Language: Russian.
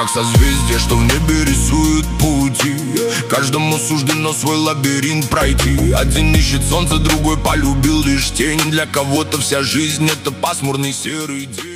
как созвездия, что в небе рисуют пути. Каждому суждено свой лабиринт пройти. Один ищет солнце, другой полюбил лишь тень. Для кого-то вся жизнь — это пасмурный серый день.